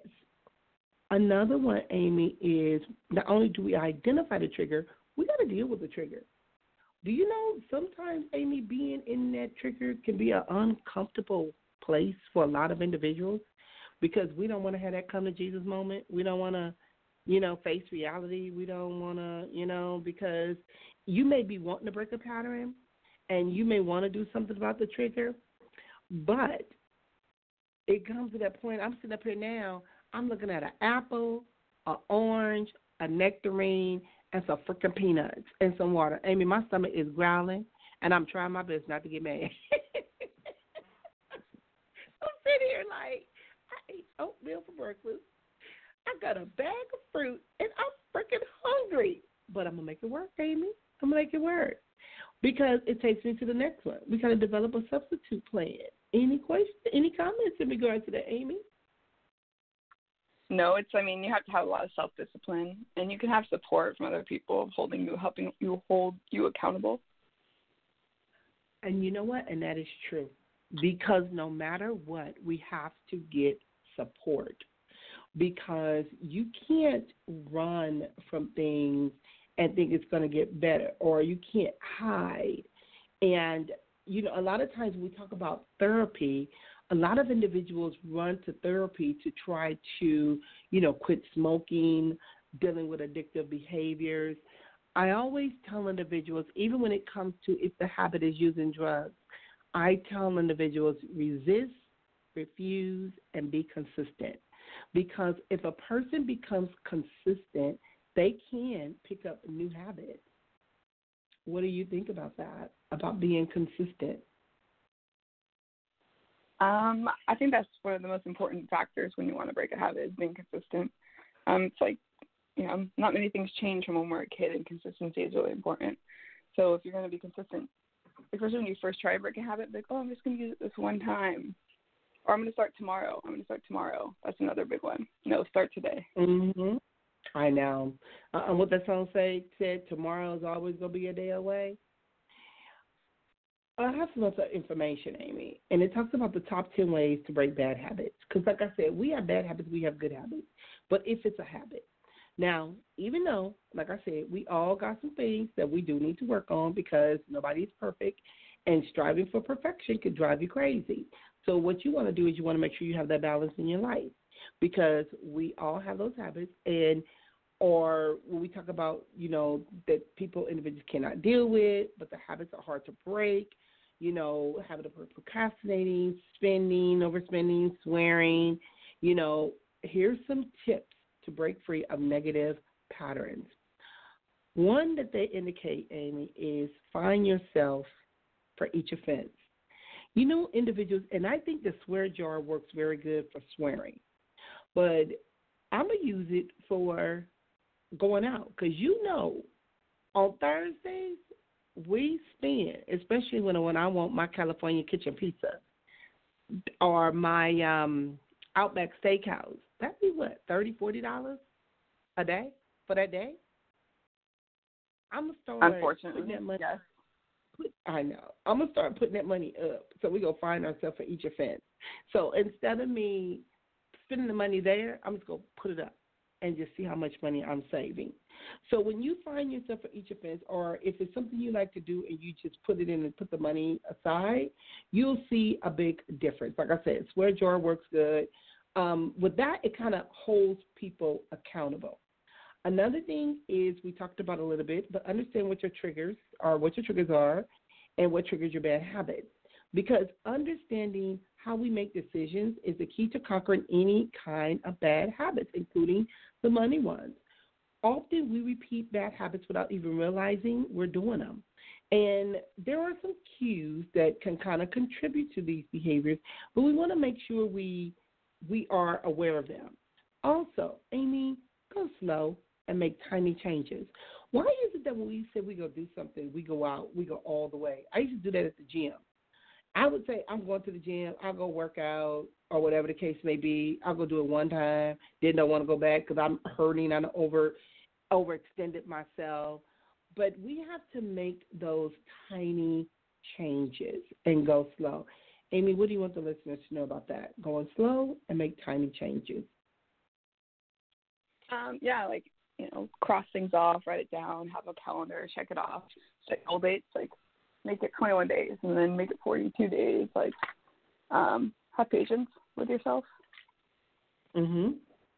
Another one, Amy, is not only do we identify the trigger, we got to deal with the trigger. Do you know sometimes, Amy, being in that trigger can be an uncomfortable place for a lot of individuals because we don't want to have that come to Jesus moment. We don't want to, you know, face reality. We don't want to, you know, because you may be wanting to break a pattern and you may want to do something about the trigger, but it comes to that point. I'm sitting up here now. I'm looking at an apple, an orange, a nectarine, and some freaking peanuts and some water. Amy, my stomach is growling, and I'm trying my best not to get mad. I'm sitting here like, I ate oatmeal for breakfast. I got a bag of fruit, and I'm freaking hungry. But I'm going to make it work, Amy. I'm going to make it work. Because it takes me to the next one. We got to develop a substitute plan. Any questions, any comments in regards to that, Amy? No, it's, I mean, you have to have a lot of self-discipline, and you can have support from other people holding you, helping you hold you accountable. And you know what? And that is true. Because no matter what, we have to get support. Because you can't run from things and think it's going to get better, or you can't hide. And, you know, a lot of times when we talk about therapy, a lot of individuals run to therapy to try to, you know, quit smoking, dealing with addictive behaviors. I always tell individuals, even when it comes to if the habit is using drugs, I tell individuals resist, refuse, and be consistent. Because if a person becomes consistent, they can pick up new habits. What do you think about that, about being consistent? Um, I think that's one of the most important factors when you want to break a habit is being consistent. Um, it's like, you know, not many things change from when we're a kid, and consistency is really important. So if you're going to be consistent, especially when you first try to break a habit, like, oh, I'm just going to use it this one time. Or I'm going to start tomorrow. I'm going to start tomorrow. That's another big one. No, start today. Mm-hmm. I know. Uh, and what that song say, said, tomorrow is always going to be a day away. I have some other information, Amy, and it talks about the top ten ways to break bad habits. Because like I said, we have bad habits, we have good habits. But if it's a habit. Now, even though, like I said, we all got some things that we do need to work on because nobody's perfect, and striving for perfection could drive you crazy. So what you want to do is you want to make sure you have that balance in your life because we all have those habits. And or when we talk about, you know, that people, individuals cannot deal with, but the habits are hard to break, you know, habit of procrastinating, spending, overspending, swearing, you know, here's some tips to break free of negative patterns. One that they indicate, Amy, is find yourself for each offense. You know, individuals, and I think the swear jar works very good for swearing, but I'm going to use it for going out because, you know, on Thursdays, we spend, especially when, when I want my California kitchen pizza or my um, Outback Steakhouse, that'd be what, thirty dollars, forty dollars a day for that day? I'm going to start Unfortunately, putting that money yes. Put, I know. I'm going to start putting that money up so we go find ourselves for each offense. So instead of me spending the money there, I'm just going to put it up and just see how much money I'm saving. So when you find yourself for each offense, or if it's something you like to do and you just put it in and put the money aside, you'll see a big difference. Like I said, swear jar works good. Um, with that, it kind of holds people accountable. Another thing is we talked about a little bit, but understand what your triggers are, what your triggers are, and what triggers your bad habits. Because understanding how we make decisions is the key to conquering any kind of bad habits, including the money ones. Often we repeat bad habits without even realizing we're doing them. And there are some cues that can kind of contribute to these behaviors, but we want to make sure we we are aware of them. Also, Amy, go slow and make tiny changes. Why is it that when we say we go do something, we go out, we go all the way? I used to do that at the gym. I would say I'm going to the gym, I'll go work out or whatever the case may be. I'll go do it one time, then don't want to go back because I'm hurting, I'm over, overextended myself. But we have to make those tiny changes and go slow. Amy, what do you want the listeners to know about that? Going slow and make tiny changes. Um, yeah, like, you know, cross things off, write it down, have a calendar, check it off, set goal dates, like make it twenty-one days and then make it forty-two days. Like, um, have patience with yourself. Mhm.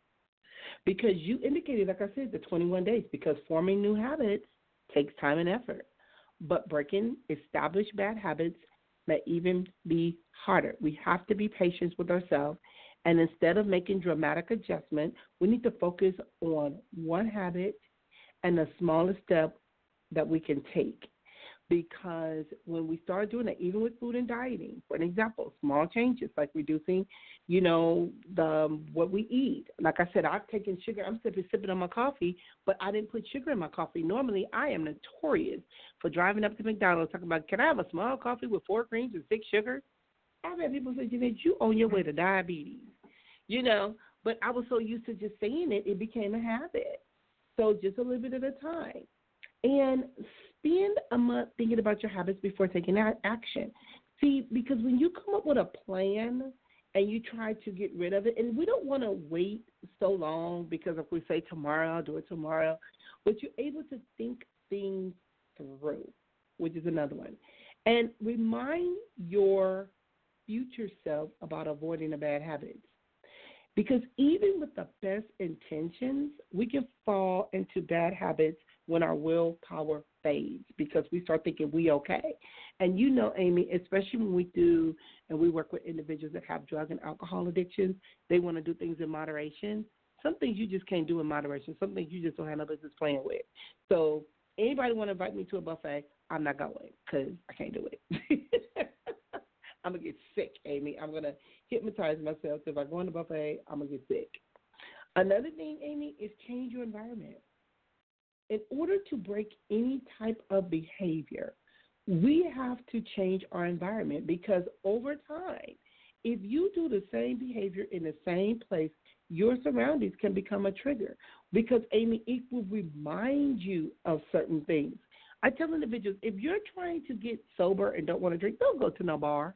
Because you indicated, like I said, the twenty-one days, because forming new habits takes time and effort. But breaking established bad habits may even be harder. We have to be patient with ourselves. And instead of making dramatic adjustments, we need to focus on one habit and the smallest step that we can take. Because when we start doing that, even with food and dieting, for an example, small changes like reducing, you know, the what we eat. Like I said, I've taken sugar. I'm sipping, sipping on my coffee, but I didn't put sugar in my coffee. Normally, I am notorious for driving up to McDonald's talking about, can I have a small coffee with four creams and six sugars? I've had people say, Jeanette, you on your way to diabetes. You know, but I was so used to just saying it, it became a habit. So just a little bit at a time. And spend a month thinking about your habits before taking action. See, because when you come up with a plan and you try to get rid of it, and we don't want to wait so long because if we say tomorrow, I'll do it tomorrow, but you're able to think things through, which is another one. And remind your future self about avoiding the bad habits. Because even with the best intentions, we can fall into bad habits when our willpower fades because we start thinking we okay. And you know, Amy, especially when we do and we work with individuals that have drug and alcohol addictions, they want to do things in moderation. Some things you just can't do in moderation. Some things you just don't have no business playing with. So anybody want to invite me to a buffet, I'm not going because I can't do it. I'm going to get sick, Amy. I'm going to hypnotize myself. So if I go on the buffet, I'm going to get sick. Another thing, Amy, is change your environment. In order to break any type of behavior, we have to change our environment because over time, if you do the same behavior in the same place, your surroundings can become a trigger because, Amy, it will remind you of certain things. I tell individuals, if you're trying to get sober and don't want to drink, don't go to no bar.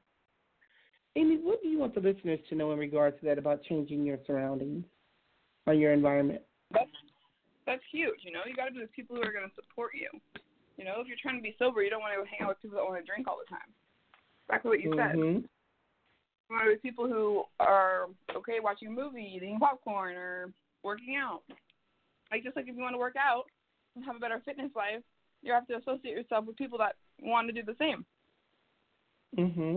Amy, what do you want the listeners to know in regards to that about changing your surroundings or your environment? That's, that's huge. You know, you got to be with people who are going to support you. You know, if you're trying to be sober, you don't want to hang out with people that want to drink all the time. Exactly what you said. Mm-hmm. You want to be with people who are okay watching a movie, eating popcorn, or working out. Like, just like if you want to work out and have a better fitness life, you have to associate yourself with people that want to do the same. Mm-hmm.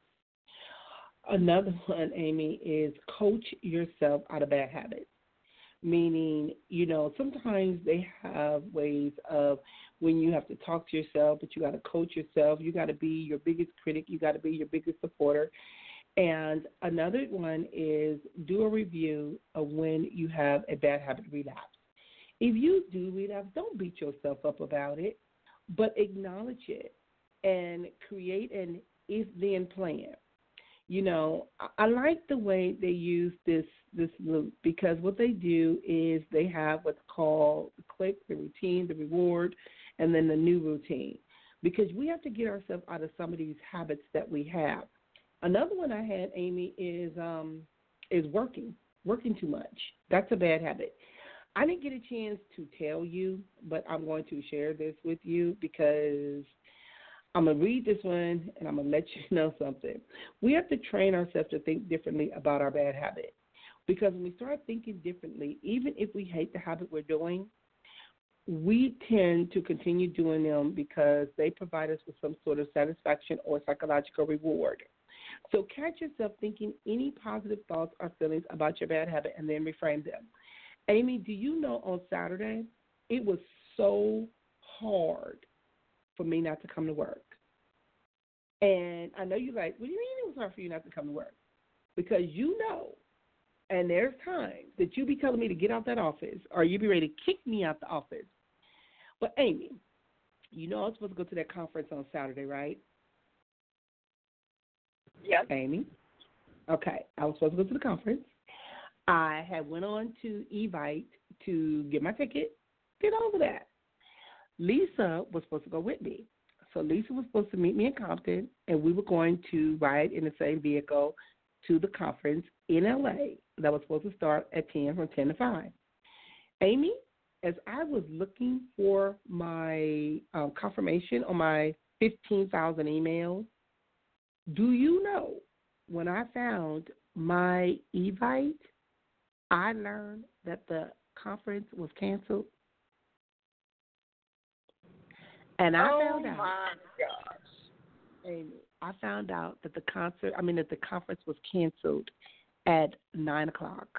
Another one, Amy, is coach yourself out of bad habits. meaning, you know, sometimes they have ways of when you have to talk to yourself, but you got to coach yourself. You got to be your biggest critic. You got to be your biggest supporter. And another one is do a review of when you have a bad habit relapse. If you do relapse, don't beat yourself up about it, but acknowledge it and create an if-then plan. You know, I, I like the way they use this this loop because what they do is they have what's called the click, the routine, the reward, and then the new routine. Because we have to get ourselves out of some of these habits that we have. Another one I had, Amy, is um, is working, working too much. That's a bad habit. I didn't get a chance to tell you, but I'm going to share this with you because I'm going to read this one and I'm going to let you know something. We have to train ourselves to think differently about our bad habit because when we start thinking differently, even if we hate the habit we're doing, we tend to continue doing them because they provide us with some sort of satisfaction or psychological reward. So catch yourself thinking any positive thoughts or feelings about your bad habit and then reframe them. Amy, do you know on Saturday it was so hard for me not to come to work? And I know you're like, what do you mean it was hard for you not to come to work? Because you know, and there's times that you be telling me to get out that office or you be ready to kick me out the office. But Amy, you know I was supposed to go to that conference on Saturday, right? Yes. Amy? Okay, I was supposed to go to the conference. I had went on to Evite to get my ticket, did all of that. Lisa was supposed to go with me. So Lisa was supposed to meet me in Compton, and we were going to ride in the same vehicle to the conference in L A that was supposed to start at ten, from ten to five. Amy, as I was looking for my um, confirmation on my fifteen thousand emails, do you know when I found my Evite, I learned that the conference was canceled. And I oh found out. Oh my gosh. Amy, I found out that the concert, I mean, that the conference was canceled at nine o'clock.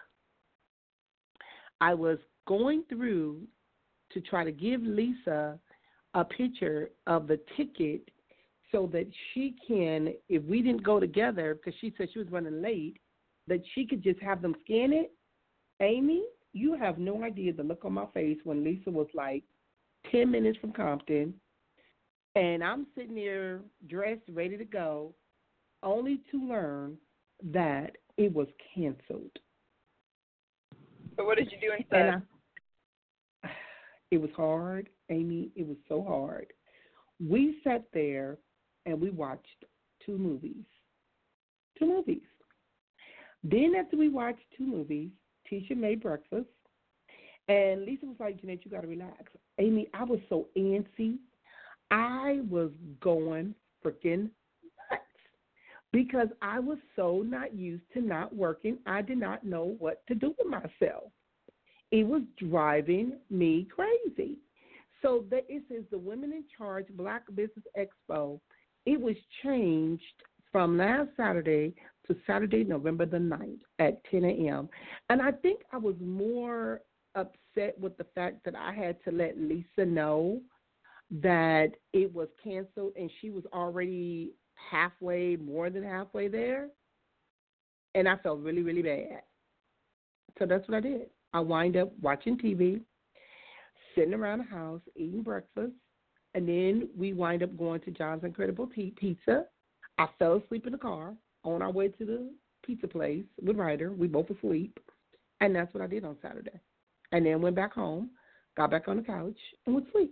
I was going through to try to give Lisa a picture of the ticket so that she can, if we didn't go together, because she said she was running late, that she could just have them scan it. Amy, you have no idea the look on my face when Lisa was like ten minutes from Compton, and I'm sitting there dressed, ready to go, only to learn that it was canceled. So what did you do instead? And I, it was hard, Amy. It was so hard. We sat there and we watched two movies. Two movies. Then after we watched two movies, Tisha made breakfast, and Lisa was like, Jeanette, you got to relax. Amy, I was so antsy. I was going freaking nuts because I was so not used to not working. I did not know what to do with myself. It was driving me crazy. So that it says the Women in Charge Black Business Expo, it was changed from last Saturday to Saturday, November the ninth at ten a.m. And I think I was more upset with the fact that I had to let Lisa know that it was canceled and she was already halfway, more than halfway there. And I felt really, really bad. So that's what I did. I wind up watching T V, sitting around the house, eating breakfast, and then we wind up going to John's Incredible Pizza. I fell asleep in the car on our way to the pizza place with Ryder. We both asleep, and that's what I did on Saturday. And then went back home, got back on the couch, and went to sleep.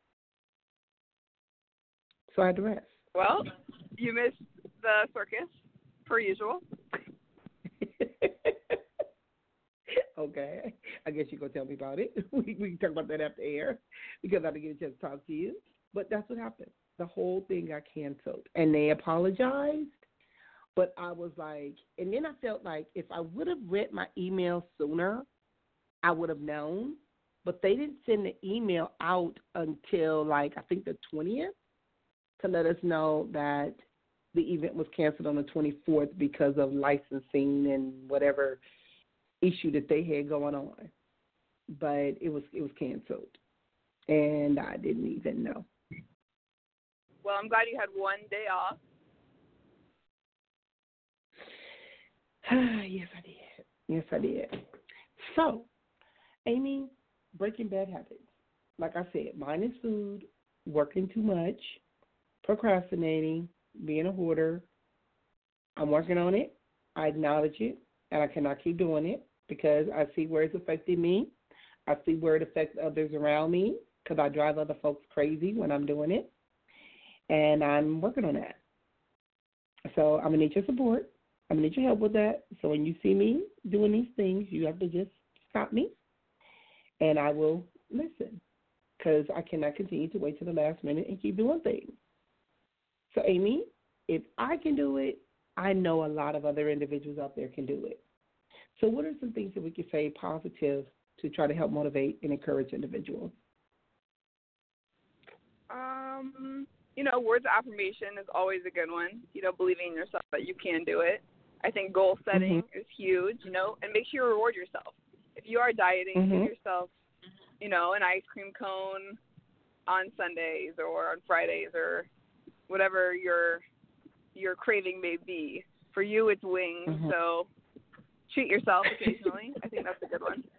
So I had to rest. Well, you missed the circus, per usual. Okay. I guess you're going to tell me about it. We, we can talk about that after air because I didn't get a chance to talk to you. But that's what happened. The whole thing got canceled. And they apologized. But I was like, and then I felt like if I would have read my email sooner, I would have known. But they didn't send the email out until, like, I think the twentieth to let us know that the event was canceled on the twenty-fourth because of licensing and whatever issue that they had going on. but it was it was canceled, and I didn't even know. Well, I'm glad you had one day off. Yes, I did. Yes, I did. So, Amy, breaking bad habits. Like I said, mine is food, working too much, procrastinating, being a hoarder. I'm working on it. I acknowledge it, and I cannot keep doing it because I see where it's affecting me. I see where it affects others around me because I drive other folks crazy when I'm doing it, and I'm working on that. So I'm going to need your support. I'm going to need your help with that. So when you see me doing these things, you have to just stop me, and I will listen because I cannot continue to wait till the last minute and keep doing things. So, Amy, if I can do it, I know a lot of other individuals out there can do it. So what are some things that we could say positive to try to help motivate and encourage individuals? Um, you know, words of affirmation is always a good one. You know, believing in yourself that you can do it. I think goal setting mm-hmm. is huge, you know, and make sure you reward yourself. If you are dieting, mm-hmm. give yourself, you know, an ice cream cone on Sundays or on Fridays or whatever your your craving may be. For you, it's wings, mm-hmm. so treat yourself occasionally. I think that's a good one.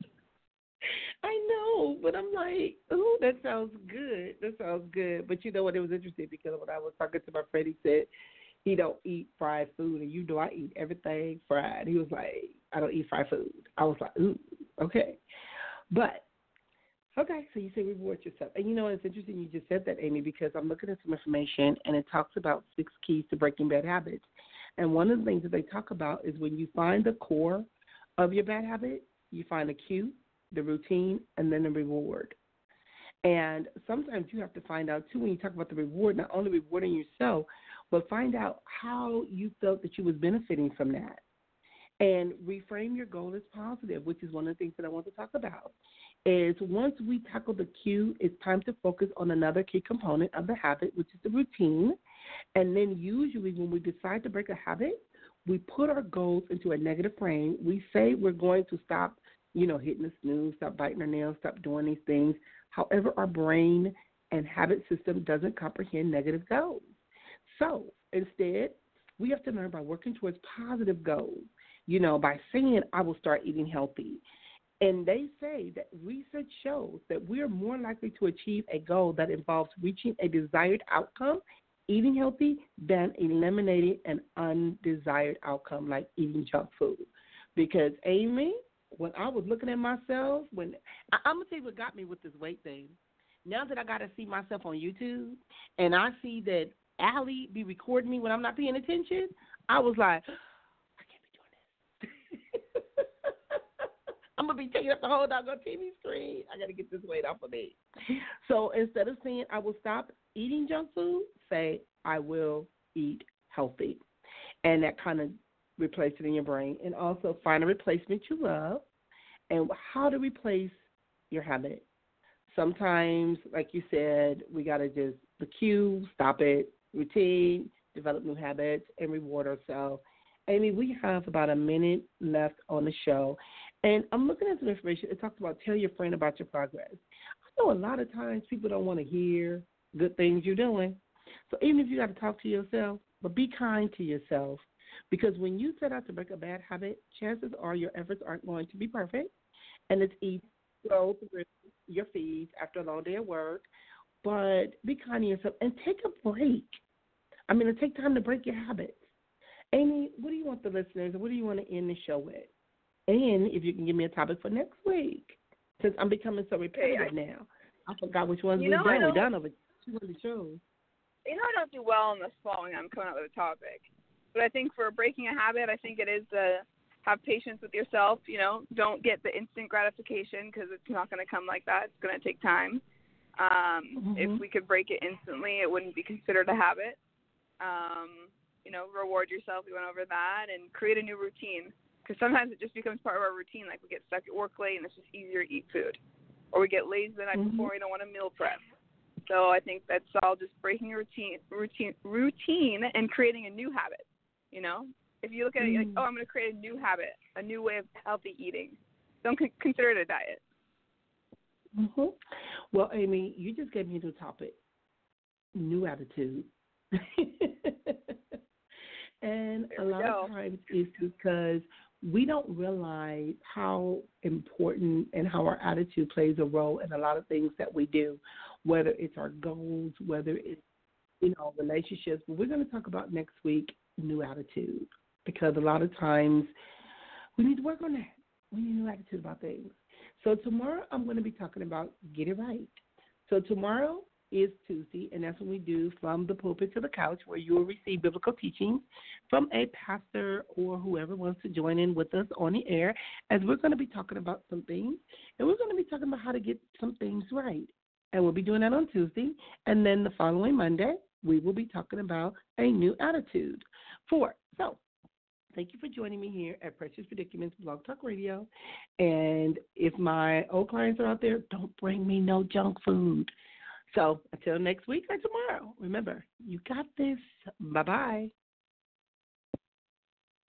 I know, but I'm like, ooh, that sounds good. That sounds good. But you know what? It was interesting because when I was talking to my friend, he said he don't eat fried food, and you know I eat everything fried. He was like, I don't eat fried food. I was like, ooh, okay. But, okay, so you say reward yourself. And you know, it's interesting you just said that, Amy, because I'm looking at some information, and it talks about six keys to breaking bad habits. And one of the things that they talk about is when you find the core of your bad habit, you find the cue, the routine, and then the reward. And sometimes you have to find out, too, when you talk about the reward, not only rewarding yourself, but find out how you felt that you was benefiting from that. And reframe your goal as positive, which is one of the things that I want to talk about, is once we tackle the cue, it's time to focus on another key component of the habit, which is the routine. And then usually when we decide to break a habit, we put our goals into a negative frame. We say we're going to stop, you know, hitting the snooze, stop biting our nails, stop doing these things. However, our brain and habit system doesn't comprehend negative goals. So instead, we have to learn by working towards positive goals, you know, by saying, I will start eating healthy. And they say that research shows that we are more likely to achieve a goal that involves reaching a desired outcome, eating healthy, than eliminating an undesired outcome like eating junk food. Because, Amy, when I was looking at myself, when I, I'm going to tell you what got me with this weight thing. Now that I got to see myself on YouTube and I see that Allie be recording me when I'm not paying attention, I was like, I can't be doing this. I'm going to be taking up the whole doggone T V screen. I got to get this weight off of me. So instead of saying I will stop eating junk food, say I will eat healthy. And that kind of replace it in your brain. And also find a replacement you love and how to replace your habit. Sometimes, like you said, we got to just the cue, stop it, routine, develop new habits, and reward ourselves. Amy, we have about a minute left on the show. And I'm looking at some information. It talks about tell your friend about your progress. I know a lot of times people don't want to hear good things you're doing. So even if you got to talk to yourself, but be kind to yourself. Because when you set out to break a bad habit, chances are your efforts aren't going to be perfect. And it's easy to go through your feeds after a long day of work. But be kind to yourself and take a break. I mean, take time to break your habits. Amy, what do you want the listeners, what do you want to end the show with? And if you can give me a topic for next week, since I'm becoming so repetitive hey, I, now. I forgot which ones we've done. We've done over two hundred shows. You know, I don't do well in the spot when I'm coming up with a topic. But I think for breaking a habit, I think it is to have patience with yourself. You know, don't get the instant gratification because it's not going to come like that. It's going to take time. Um, mm-hmm. If we could break it instantly, it wouldn't be considered a habit. Um, you know, reward yourself. We went over that and create a new routine. Because sometimes it just becomes part of our routine. Like we get stuck at work late and it's just easier to eat food. Or we get lazy the night mm-hmm. before, we don't want to meal prep. So I think that's all just breaking a routine, routine, routine and creating a new habit. You know, if you look at it like, oh, I'm going to create a new habit, a new way of healthy eating. Don't c- consider it a diet. Mm-hmm. Well, Amy, you just gave me a new topic, new attitude. And There a we lot go. of times it's because we don't realize how important and how our attitude plays a role in a lot of things that we do, whether it's our goals, whether it's, you know, relationships. But we're going to talk about next week new attitude, because a lot of times we need to work on that. We need a new attitude about things. So tomorrow I'm going to be talking about get it right. So tomorrow is Tuesday, and that's when we do From the Pulpit to the Couch, where you will receive biblical teachings from a pastor or whoever wants to join in with us on the air, as we're going to be talking about some things, and we're going to be talking about how to get some things right. And we'll be doing that on Tuesday, and then the following Monday, we will be talking about a new attitude. Four. So thank you for joining me here at Precious Predicaments Blog Talk Radio. And if my old clients are out there, don't bring me no junk food. So until next week or tomorrow, remember, you got this. Bye-bye.